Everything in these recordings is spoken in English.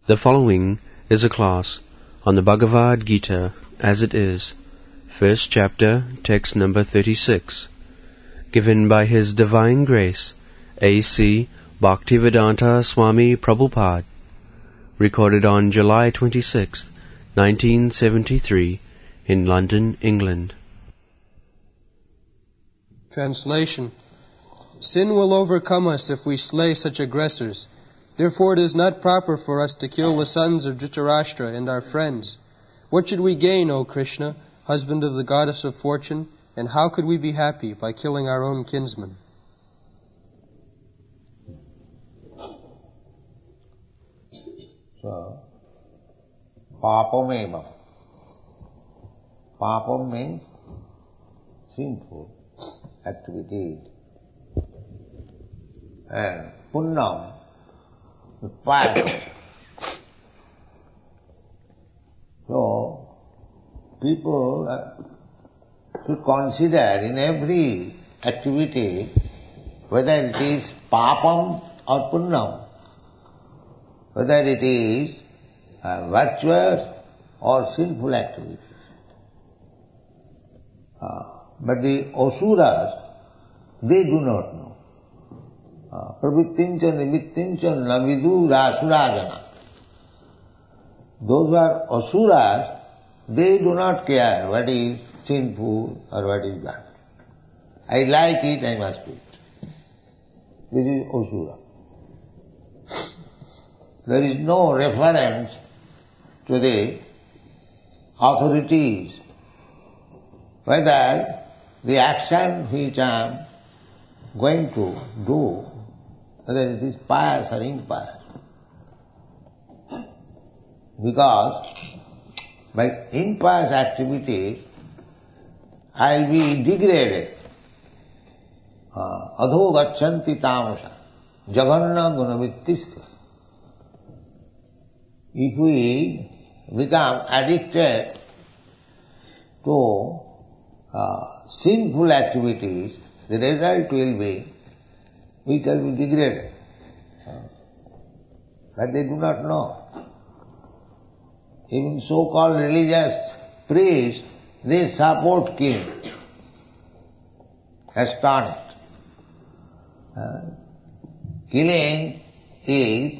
The following is a class on the Bhagavad Gita as it is, first chapter, text number 36, given by His Divine Grace, A.C. Bhaktivedanta Swami Prabhupada, recorded on July 26, 1973, in London, England. Translation. Sin will overcome us if we slay such aggressors. Therefore it is not proper for us to kill the sons of Dhritarashtra and our friends. What should we gain, O Krishna, husband of the goddess of fortune, and how could we be happy by killing our own kinsmen? So, papameva. Papam means sinful activity. And punnam, pious. So, people should consider in every activity whether it is papam or punnam, whether it is virtuous or sinful activity. But the asuras, they do not know. Pravittincha nimittincha navidu rasurajana. Those who are asuras, they do not care what is sinful or what is bad. I like it, I must do it. This is asura. There is no reference to the authorities, whether the action which I am going to do, whether it is pious or impious. Because by impious activities, I will be degraded. Adho gachanti tamasa, jaganna gunavittistha. If we become addicted to sinful activities, the result will be we shall be degraded. But they do not know. Even so-called religious priests, they support killing. Astonished. Killing is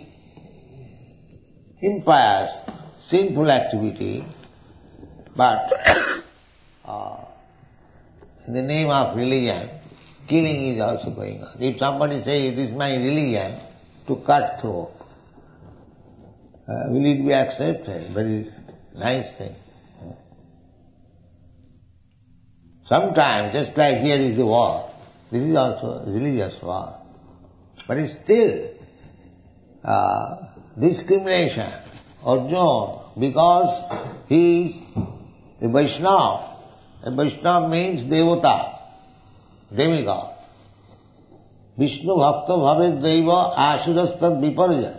impious, sinful activity, but in the name of religion, killing is also going on. If somebody says it is my religion to cut throat, will it be accepted? Very nice thing. Sometimes, just like here is the war, this is also a religious war. But it's still discrimination. Arjuna, because he is a Vaishnava. A Vaishnava means devata, demigod. Vishnu bhakta bhavet deva asudastad viparja.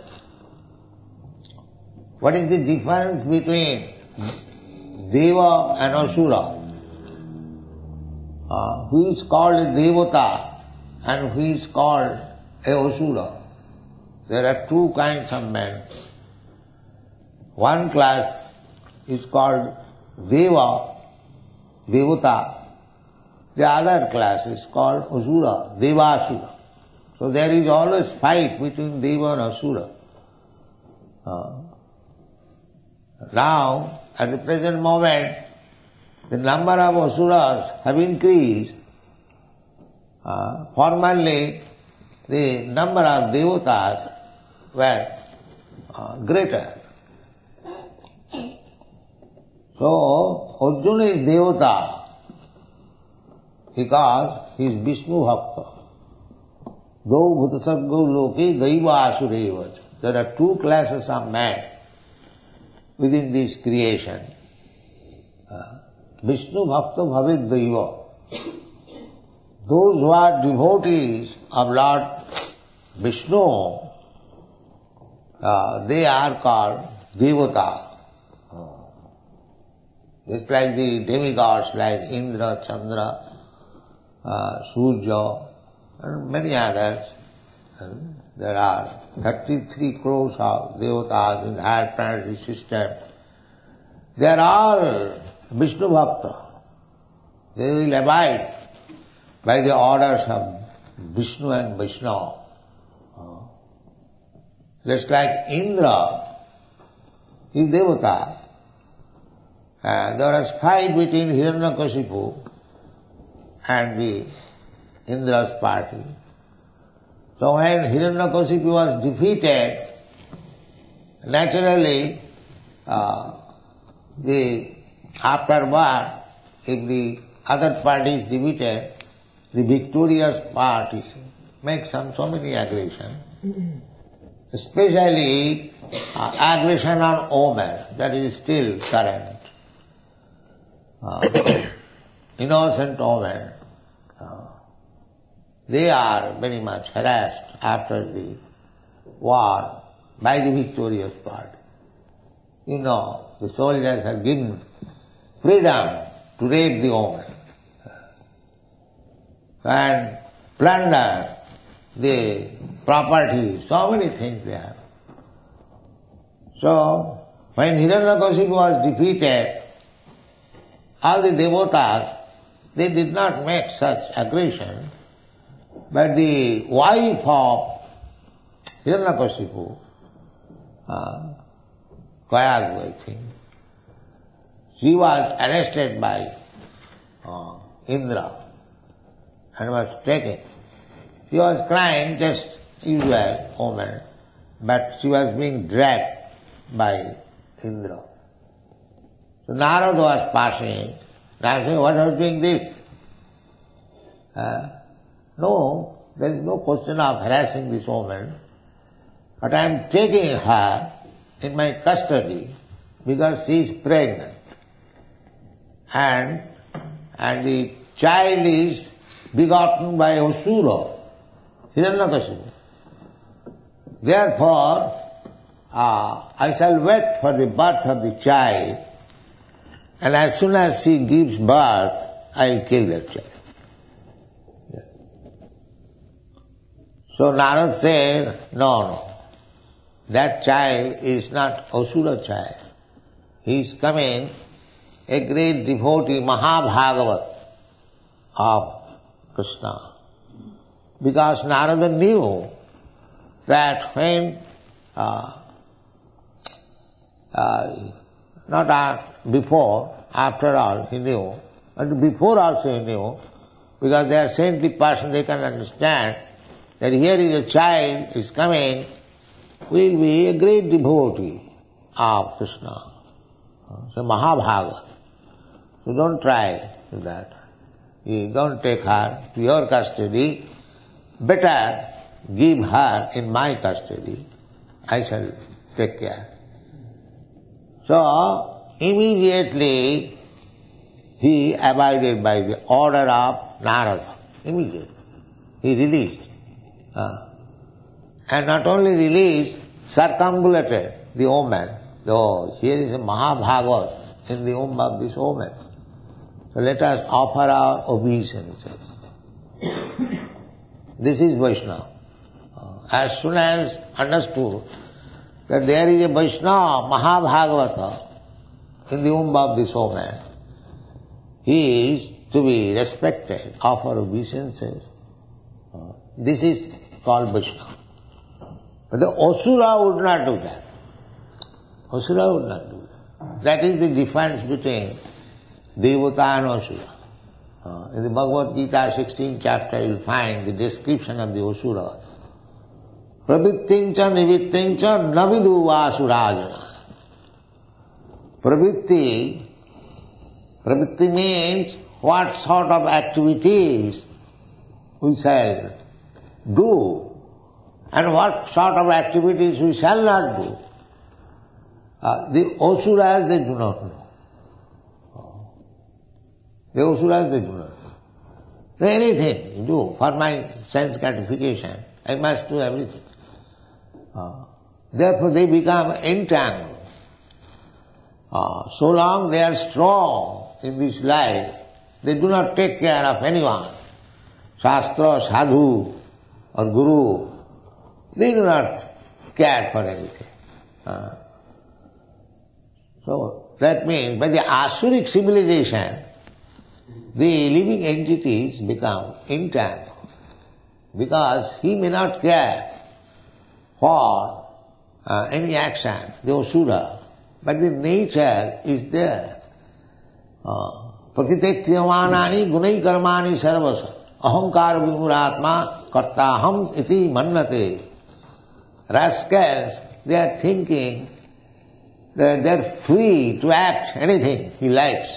What is the difference between deva and asura? Who is called a devata and who is called a asura? There are two kinds of men. One class is called deva, devata. The other class is called asura, devasura. So there is always fight between deva and asura. Now, at the present moment, the number of asuras have increased. Formerly, the number of devatas were greater. So, Arjuna is devata because he is Vishnu bhakta. Dau bhutasargo loke daiva asureva. There are two classes of men within this creation. Vishnu bhakta bhavet daiva. Those who are devotees of Lord Vishnu, they are called devata. It's like the demigods like Indra, Chandra, Surya, and many others. And there are 33 crores of devatas in the higher planetary system. They are all Vishnu Bhakta. They will abide by the orders of Vishnu and Vaishnava. Just like Indra, his devata. There was fight between Hiranyakashipu and the Indra's party. So when Hiranyakashipu was defeated, naturally, afterward, if the other party is defeated, the victorious party makes so many aggression. Especially aggression on women, that is still current. Innocent women, they are very much harassed after the war by the victorious party. You know, the soldiers are given freedom to rape the woman and plunder the property, so many things there. So, when Hiranyakashipu was defeated, all the devotas, they did not make such aggression, but the wife of Hiranyakashipu, Kayaku, I think, she was arrested by Indra and was taken. She was crying, just usual woman, but she was being dragged by Indra. So Narada was passing, and said, "What are you doing this?" No, there is no question of harassing this woman, but I am taking her in my custody because she is pregnant. And the child is begotten by Asura, Hiranyakashipu. Therefore, I shall wait for the birth of the child, and as soon as she gives birth, I will kill that child. Yeah. So Narad said, no, that child is not Asura child. He is coming, a great devotee, Mahabhagavat of Krishna. Because Narada knew that when, before, after all he knew, but before also he knew, because they are saintly person, they can understand that here is a child is coming, will be a great devotee of Krishna. So Mahabhagavat. So don't try with that. You don't take her to your custody. Better give her in my custody. I shall take care. So immediately he abided by the order of Narada. Immediately. He released. And not only released, circumambulated the woman. So here is a Mahabhagavat in the womb of this woman. So let us offer our obeisances. This is Vaishnava. As soon as understood that there is a Vaishnava, Mahabhagavata, in the womb of this woman, he is to be respected, offer obeisances. This is called Vaishnava. But the Asura would not do that. Asura would not do that. That is the difference between Devata and Asura. In the Bhagavad Gita 16th chapter you will find the description of the Asura. Pravittincha nivittincha navidu asurajana. Pravitti means what sort of activities we shall do and what sort of activities we shall not do. The Asuras, they do not know. The Asuras, they do not know. So anything you do for my sense gratification, I must do everything. Therefore they become entangled. So long they are strong in this life, they do not take care of anyone. Shastra, sadhu or guru They do not care for anything. So that means by the Asuric civilization, the living entities become intact because he may not care for any action, the Asura, but the nature is there. Prakite kriyamanani gunai karmani sarvasa ahankar vimuratma kartaham iti mannate. Rascals, they are thinking that they are free to act anything he likes.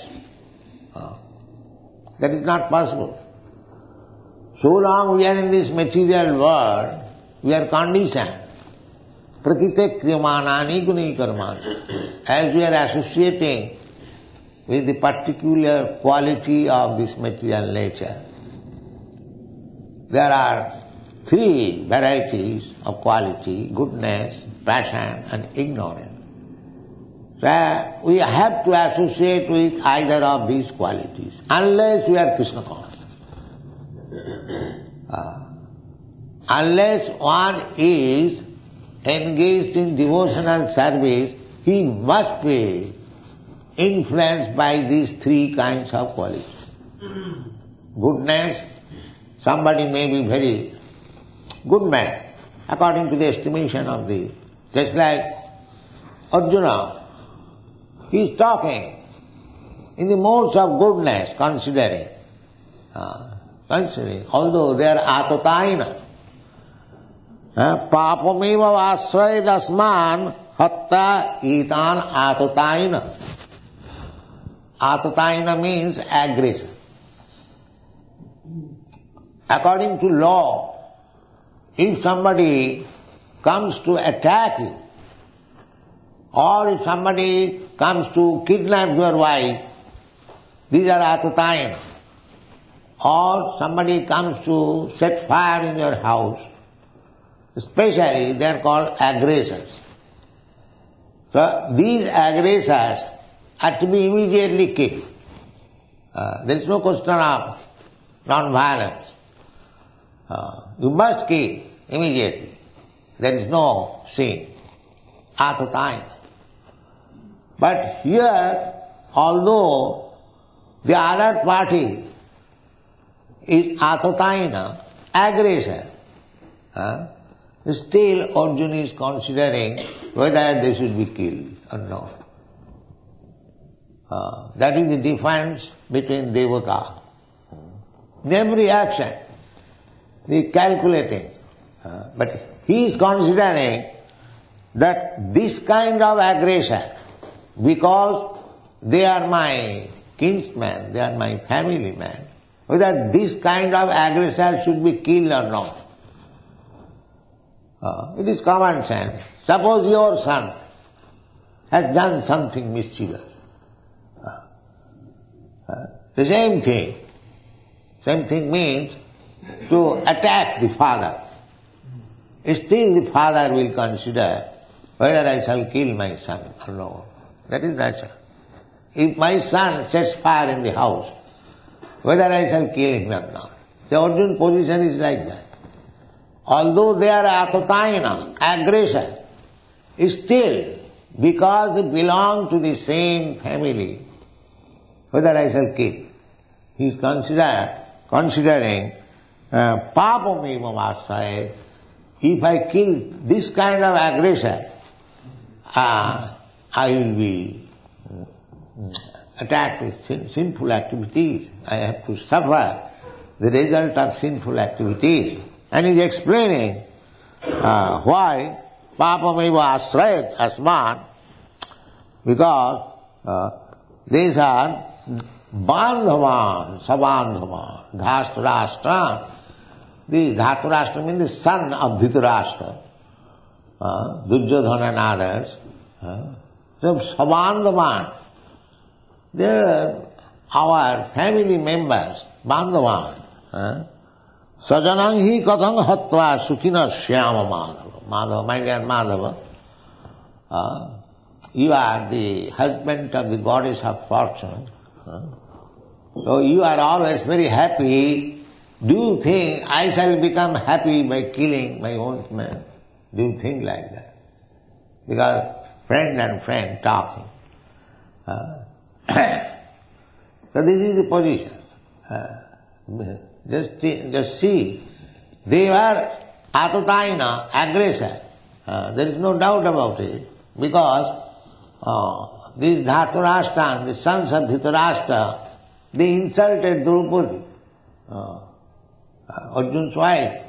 That is not possible. So long we are in this material world, we are conditioned. Prakite kriyamanani gunai karmani. As we are associating with the particular quality of this material nature, there are three varieties of quality: goodness, passion and ignorance. So we have to associate with either of these qualities, unless we are Krishna conscious. Unless one is engaged in devotional service, he must be influenced by these three kinds of qualities. Goodness, somebody may be very good man, according to the estimation of the... Just like Arjuna, he is talking in the modes of goodness, considering, although they are atataina. Papameva vasray dasman hatta itan atataina. Atataina means aggression. According to law, if somebody comes to attack you, or if somebody comes to kidnap your wife, these are atataina. Or somebody comes to set fire in your house, especially they are called aggressors. So these aggressors are to be immediately killed. There is no question of non-violence. You must kill immediately. There is no sin. Atataina. But here, although the other party is atataina, aggressor, still Arjuna is considering whether they should be killed or not. That is the difference between devata. In every action, he is calculating. But he is considering that this kind of aggression, because they are my kinsmen, they are my family man, whether this kind of aggressor should be killed or not. It is common sense. Suppose your son has done something mischievous. The same thing. Same thing means to attack the father. Still the father will consider whether I shall kill my son or not. That is natural. If my son sets fire in the house, whether I shall kill him or not. The Arjuna position is like that. Although they are atataina, aggression, still, because they belong to the same family, whether I shall kill. He is considering papameva vasaya. If I kill this kind of aggression, I will be attacked with sinful activities. I have to suffer the result of sinful activities. And he is explaining why papameva asrayat asman, because these are bandhavan, sabandhavan, dhastarashtra. The Dhatarashtra means the son of Dhritarashtra, Duryodhana and others. So sabandhavan, they are our family members, bandhavan. Sajanang hi katang hatva sukhina shyama madhava. Madhava, my dear Madhava, you are the husband of the goddess of fortune. So you are always very happy. Do you think I shall become happy by killing my own man? Do you think like that? Because friend and friend talking. So this is the position. Just see, they were atataina, aggressor. There is no doubt about it, because these Dhritarashtra, the sons of Dhritarashtra, they insulted Draupadi, Arjun's wife.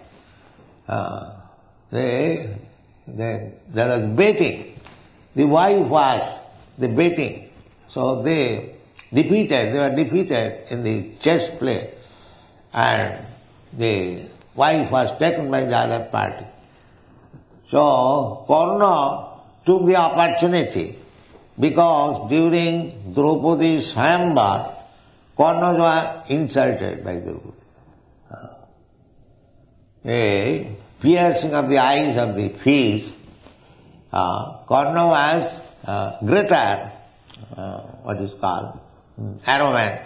There was baiting. The wife was the baiting. So they were defeated in the chess play, and the wife was taken by the other party. So Karna took the opportunity, because during Draupadi's Swayamvar, Karna was insulted by Draupadi. A piercing of the eyes of the fish, Karna was greater, what is called, arrowman.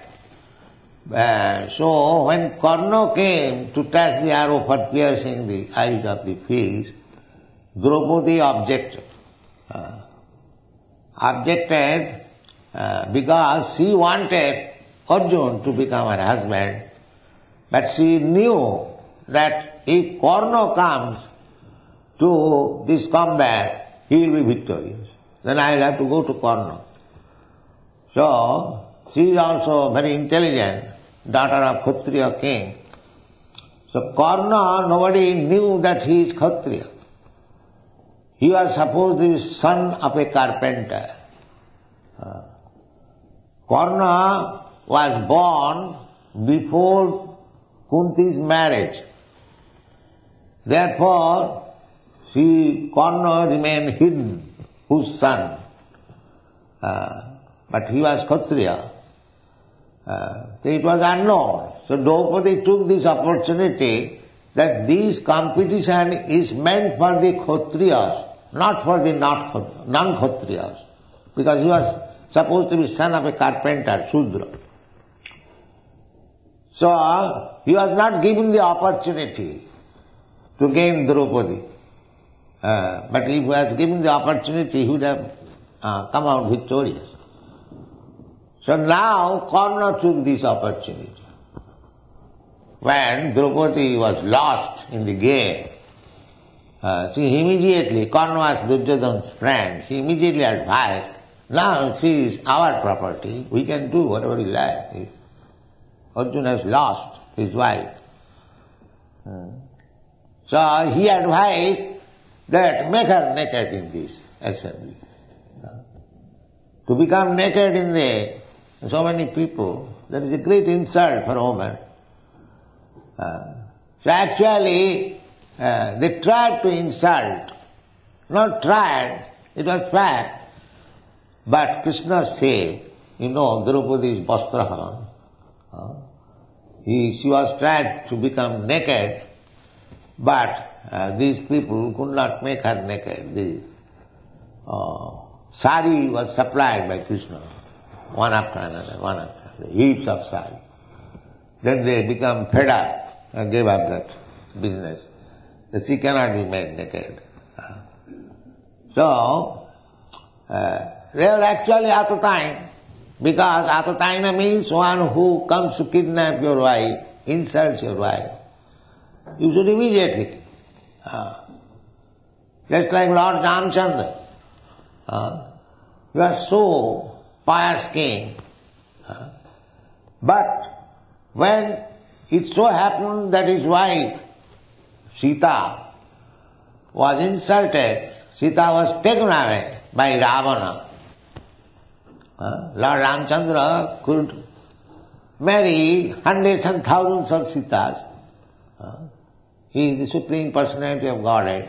So when Karna came to touch the arrow for piercing the eyes of the fish, Draupadi objected. Because she wanted Arjuna to become her husband, but she knew that if Karna comes to this combat, he will be victorious. Then I will have to go to Karna. So she is also very intelligent, daughter of Kshatriya king. So Karna, nobody knew that he is Kshatriya. He was supposed to be son of a carpenter. Karna was born before Kunti's marriage. Therefore, Karna remained hidden, whose son. But he was Kshatriya. So it was unknown. So Draupadi took this opportunity that this competition is meant for the Kshatriyas, not for the non-Kshatriyas. Because he was supposed to be son of a carpenter, Shudra. So he was not given the opportunity to gain Draupadi. But if he was given the opportunity, he would have come out victorious. So now Karna took this opportunity. When Draupadi was lost in the game, she immediately, Karna was Duryodhana's friend, she immediately advised, now she is our property, we can do whatever we like. Arjuna has lost his wife. So he advised that make her naked in this assembly. To become naked in so many people, that is a great insult for a woman. So actually, they tried to insult. Not tried, it was fact. But Krishna said, Draupadi's Vastraharan. She was tried to become naked, but these people could not make her naked. The sari was supplied by Krishna, one after another, heaps of sari. Then they become fed up and gave up that business. She cannot be made naked. So, they were actually atataina, because atataina means one who comes to kidnap your wife, insults your wife. You should immediately, just like Lord Ramchandra, he was so pious king, but when it so happened that his wife, Sita, was insulted, Sita was taken away by Ravana. Lord Ramchandra could marry hundreds and thousands of Sitas. He is the Supreme Personality of Godhead.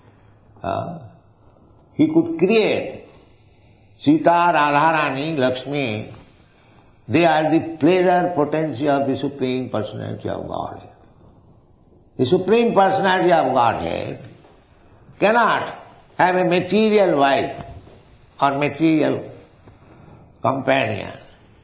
He could create Sita, Radharani, Lakshmi. They are the pleasure potency of the Supreme Personality of Godhead. The Supreme Personality of Godhead cannot have a material wife or material companion.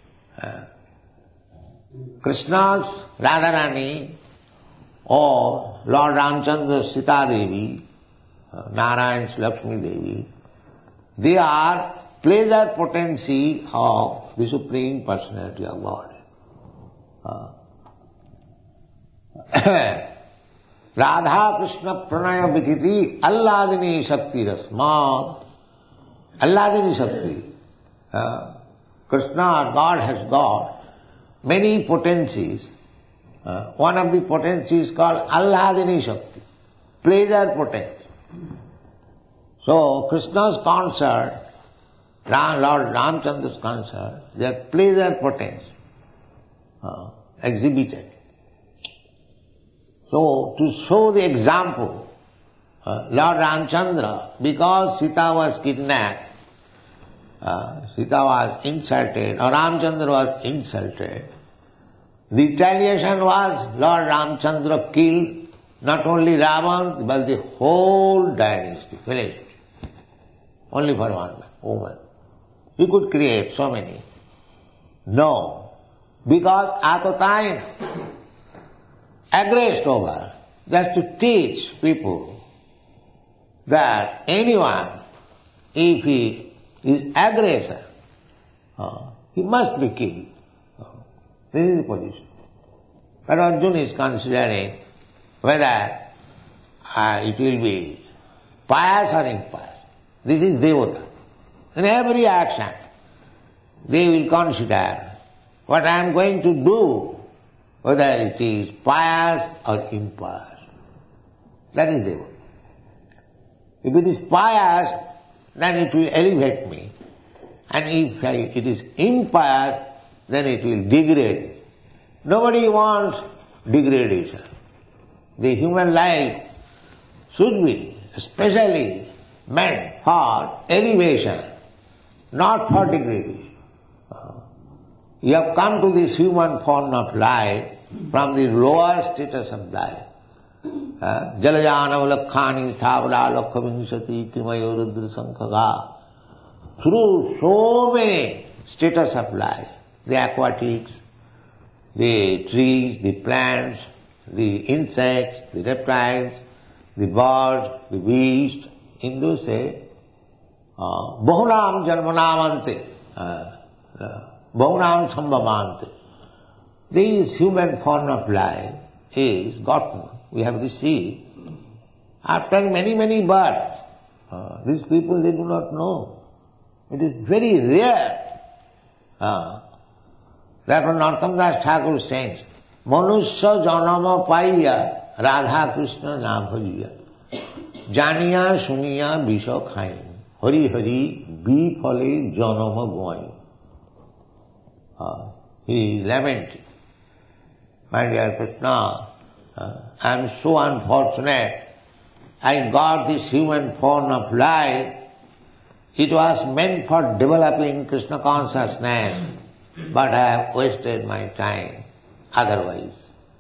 Krishna's Radharani or Lord Ramchandra's Sita Devi Narayan's Lakshmi Devi, they are pleasure potency of the Supreme Personality of God. Radha Krishna Pranaya Vikiti Alladini Shakti Rasma. Alladini Shakti. Krishna, God, has got many potencies. One of the potencies is called Alladini Shakti, pleasure potency. So Krishna's concert, Lord Ramchandra's concert, they are pleasure potency exhibited. So to show the example, Lord Ramchandra, because Sita was kidnapped, Sita was insulted, or Ramchandra was insulted, the retaliation was Lord Ramchandra killed not only Ravan, but the whole dynasty, village, only for one woman. He could create so many. No, because at the time, aggressed over, just to teach people that anyone, if he is aggressor, he must be killed. This is the position. But Arjuna is considering whether it will be pious or impious. This is Devata. In every action, they will consider what I am going to do, whether it is pious or impious. That is Devata. If it is pious, then it will elevate me. And if it is impious, then it will degrade. Nobody wants degradation. The human life should be especially meant for elevation, not for degradation. You have come to this human form of life from the lower status of life. Jalajana lakhani thavra lakhavinsati krimayo rudra sankhaga. Through so many status of life, the aquatics, the trees, the plants, the insects, the reptiles, the birds, the beasts, Hindus say, bahunam janmanamante, bahunam sambhavante. This human form of life is gotten, we have received, after many, many births. These people, they do not know. It is very rare. Therefore, Narottam Das Thakur says, Manusya janama paiya Radha Krishna na bhajiya. Janiya suniya bisha khain. Hari hari bifale janama goin. He lamented, my dear Krishna, I am so unfortunate. I got this human form of life. It was meant for developing Krishna consciousness, but I have wasted my time otherwise.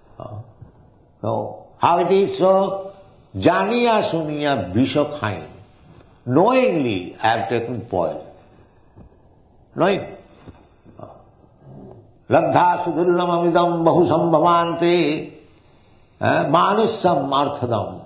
So, how it is so? Janiya suniya bisha khain. Knowingly I have taken poison. Knowing. Labdha sudurlam amidam bahu sambhavante manussam arthadam.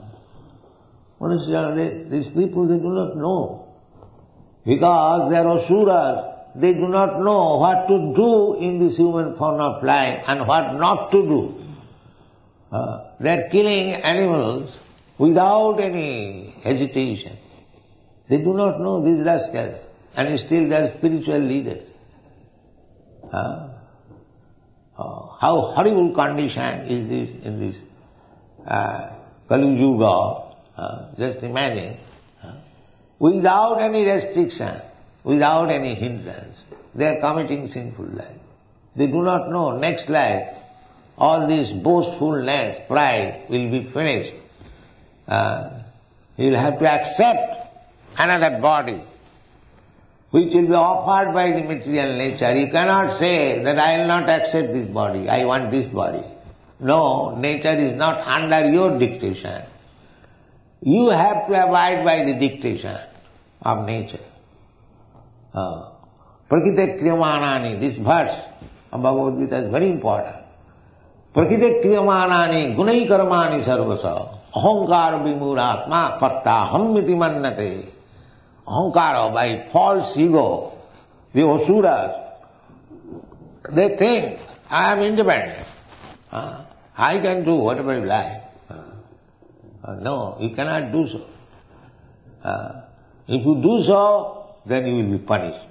These people, they do not know. Because they are asuras, they do not know what to do in this human form of life and what not to do. They are killing animals without any hesitation. They do not know, these rascals, and still they are spiritual leaders. How horrible condition is this in this Kali Yuga. Just imagine. Without any restriction, without any hindrance, they are committing sinful life. They do not know next life, all this boastfulness, pride will be finished. You will have to accept another body, which will be offered by the material nature. You cannot say that I will not accept this body, I want this body. No, nature is not under your dictation. You have to abide by the dictation of nature. Prakriti kriyamanani, this verse of Bhagavad Gita is very important. Prakriti kriyamanani gunai karmani sarvasa Ahankara vimuratma karta hammiti mannate. Ahankara, by false ego, the asuras, they think, I am independent. I can do whatever you like. No, you cannot do so. If you do so, then you will be punished.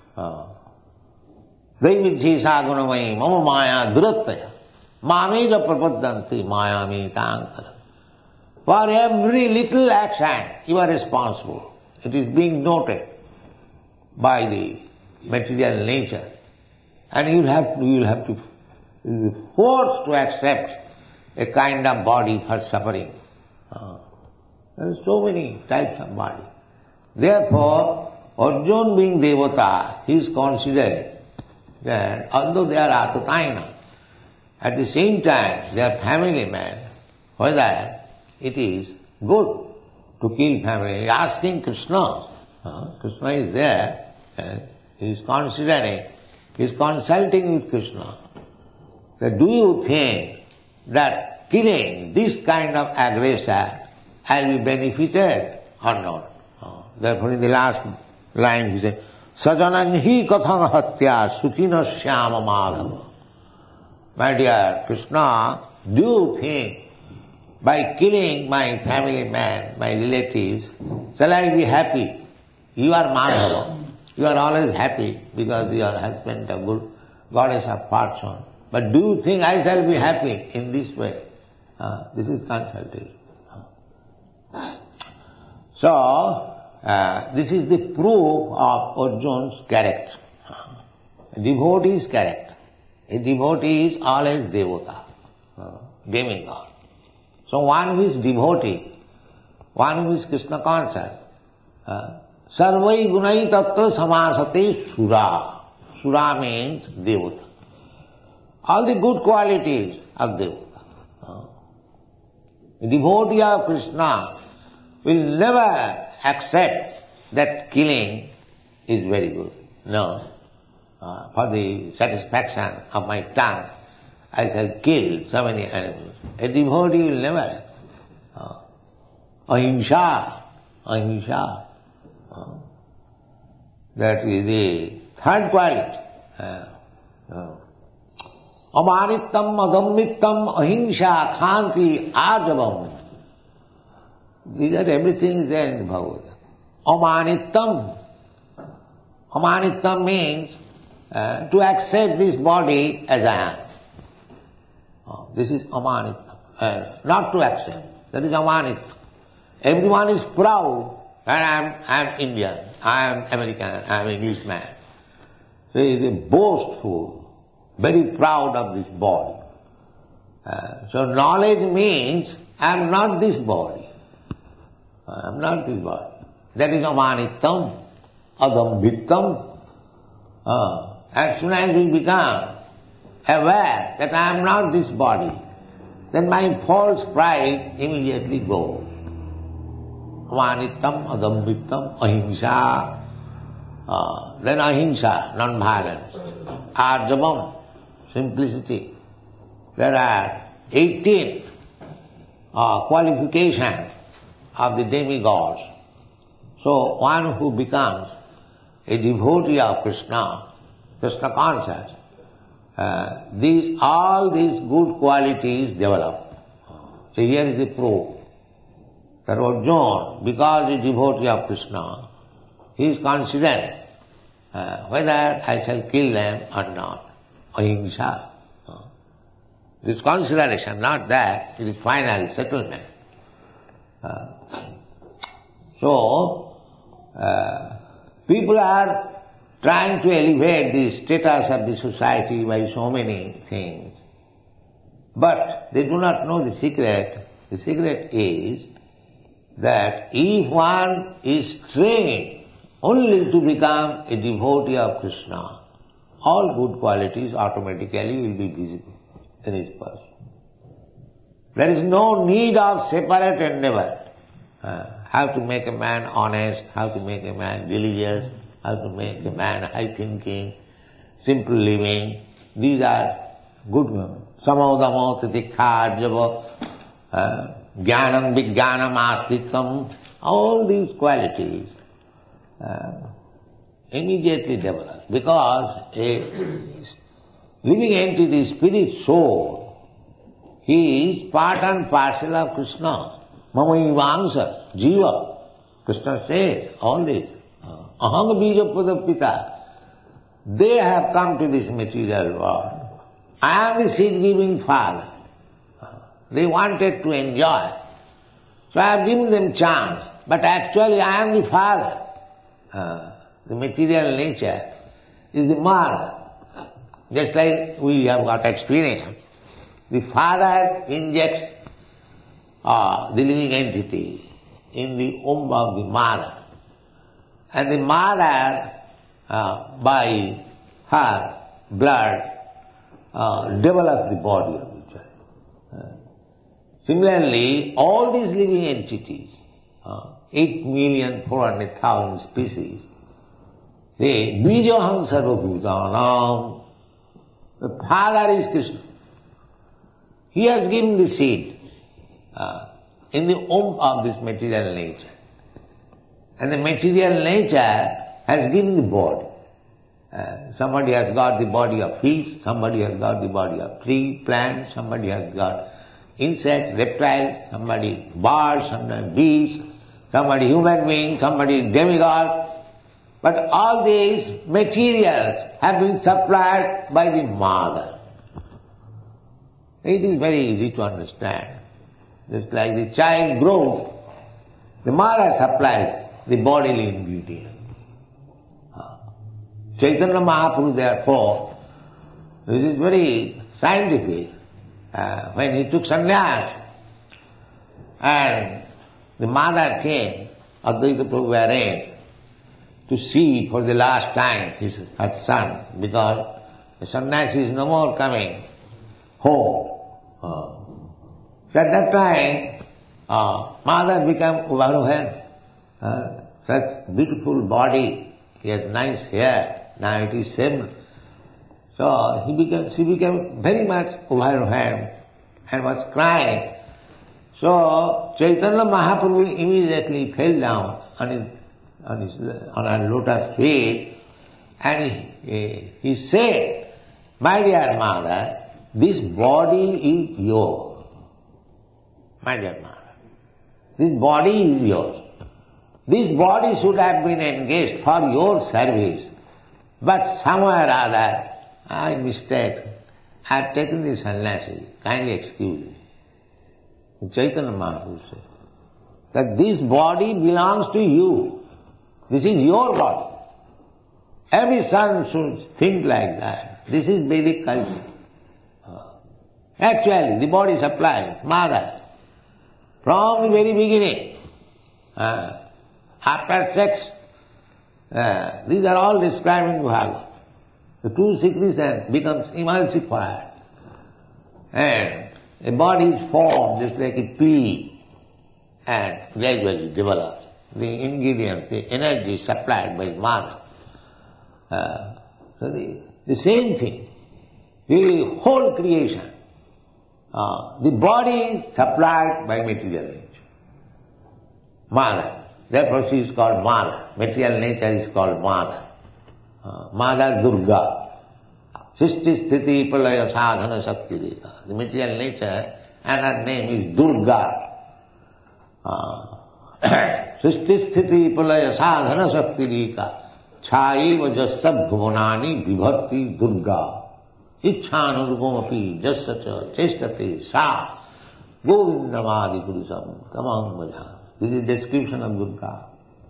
Daivichisa gunamai mama maya durattaya mameja prapaddanti mayami tankara. For every little action you are responsible. It is being noted by the material nature. And you will have to be forced to accept a kind of body for suffering. There are so many types of body. Therefore, Arjuna being Devata, he is considered that although they are Atataina, at the same time they are family men, whether it is good to kill family. He is asking Krishna. Krishna is there, and he is considering, he is consulting with Krishna. That do you think that killing this kind of aggressor will be benefited or not? Therefore in the last line he says, Sajanang hi kathang hatya sukhina shyama madhava. My dear Krishna, do you think by killing my family man, my relatives, shall I be happy? You are Madhava. You are always happy because your husband is a good goddess of fortune. But do you think I shall be happy in this way? This is consultation. So, this is the proof of Arjuna's character. A devotee's character. A devotee is always devata, demigod. So one who is devotee, one who is Krishna conscious, sarvai gunai tatra samasate sura. Sura means devata. All the good qualities of devata. A devotee of Krishna will never accept that killing is very good. No. For the satisfaction of my tongue, I shall kill so many animals. A devotee will never. Ahimsa. That is the third quality. Amanittam, agammittam, ahimsa, khanti, ajavam. These are everything is there in the Bhagavad. Amanittam means to accept this body as I am. This is amanittam. Not to accept. That is amanittam. Everyone is proud that I am Indian, I am American, I am Englishman. They are boastful, very proud of this body. So knowledge means I am not this body. I am not this body. That is amanittam, agambittam. As soon as we become aware that I am not this body, then my false pride immediately goes. Amanittam, agambittam, ahimsa. Then ahimsa, non-violence. Arjavam, simplicity. There are 18 qualifications of the demigods. So one who becomes a devotee of Krishna, Krishna conscious, all these good qualities develop. So here is the proof that Arjuna, because he is devotee of Krishna, he is considering whether I shall kill them or not. Ahimsa. This consideration, not that, it is final settlement. So, people are trying to elevate the status of the society by so many things. But they do not know the secret. The secret is that if one is trained only to become a devotee of Krishna, all good qualities automatically will be visible in his person. There is no need of separate endeavor. How to make a man honest, how to make a man religious, how to make a man high thinking, simple living. These are good ones. Samodamo titikha java. jnanam, vijnanam, astikam, all these qualities immediately develop. Because a living entity, spirit, soul, he is part and parcel of Krishna. Mama Ivangsa, Jiva. Krishna says all this. Aham bija pradapita. They have come to this material world. I am the seed-giving father. They wanted to enjoy. So I have given them chance. But actually I am the father. The material nature is the mother. Just like we have got experience. The father injects the living entity in the womb of the mother. And the mother, by her blood, develops the body of the child. Similarly, all these living entities, 8,400,000 species, they bijaham sarvabhutanam. The father is Krishna. He has given the seed in the womb of this material nature. And the material nature has given the body. Somebody has got the body of fish, somebody has got the body of tree, plant, somebody has got insect, reptile, somebody bird, somebody beast, somebody human being, somebody demigod. But all these materials have been supplied by the mother. It is very easy to understand. Just like the child grows, the mother supplies the bodily ingredient. Chaitanya Mahaprabhu, therefore, this is very scientific. When he took sannyas, and the mother came, Advaita Prabhu arranged to see for the last time her son, because the sannyasi is no more coming home. So at that time, mother became Uvaruhan. Such beautiful body, he has nice hair, now it is same. So she became very much Uvaruhan and was crying. So Chaitanya Mahaprabhu immediately fell down on her lotus feet, and he said, "My dear mother, this body is yours. My dear mother, this body is yours. This body should have been engaged for your service, but somewhere or other, I mistake. I have taken this sannyasi. Kindly excuse me." Chaitanya Mahaprabhu said that this body belongs to you. This is your body. Every son should think like that. This is Vedic culture. Actually, the body supplies mother from the very beginning. After sex, these are all described in Bhagavad. The true secretion becomes emulsified, and a body is formed just like a pea and gradually develops. The ingredient, the energy supplied by mother. So the same thing, the whole creation, the body is supplied by material nature. Mother. Therefore she is called mother. Material nature is called mother. Mother Durga. Srishti Sthiti Pralaya Sadhana Shakti Deva. The material nature, and her name is Durga. Srishti Sthiti Pralaya Sadhana Shakti Deva. Chaiva Jasab Bhuvanani Vibhakti Durga. Ichchanurupapi Jasacha Chestate Sa Govindamadi Purusam Kamang Bhaja. This is description of Durga.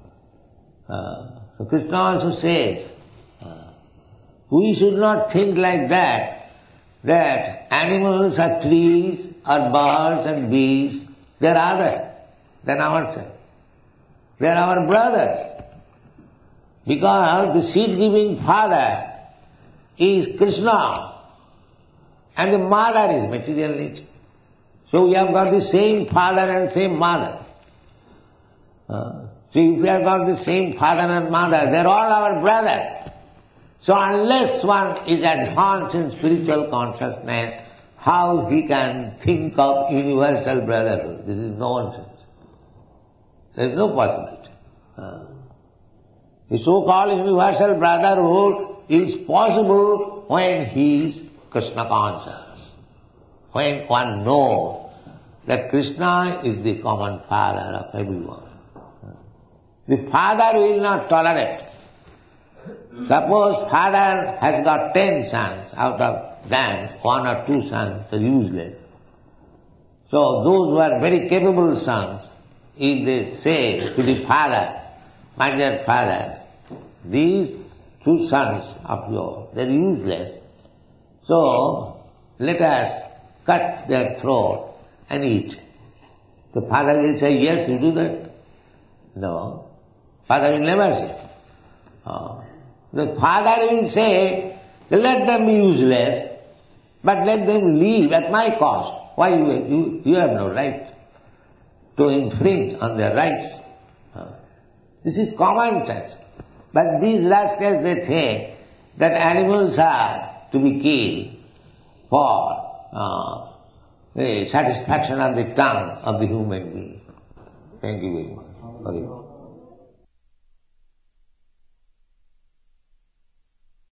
So Krishna also says, we should not think like that animals or trees or birds and beasts, they are other than ourselves. They are our brothers. Because the seed-giving father is Krishna and the mother is material nature. So we have got the same father and same mother. So if we have got the same father and mother, they are all our brothers. So unless one is advanced in spiritual consciousness, how he can think of universal brotherhood? This is nonsense. There is no possibility. The so-called universal brotherhood is possible when he is Krishna conscious. When one knows that Krishna is the common father of everyone. The father will not tolerate. Suppose father has got 10 sons, out of them 1 or 2 sons are useless. So those who are very capable sons, if they say to the father, my dear father, these 2 sons of yours, they are useless, so let us cut their throat and eat. The father will say, yes, you do that. No, father will never say. The father will say, let them be useless, but let them live at my cost. Why you have no right to infringe on their rights. This is common sense. But these rascals, they think that animals are to be killed for the satisfaction of the tongue of the human being. Thank you very much.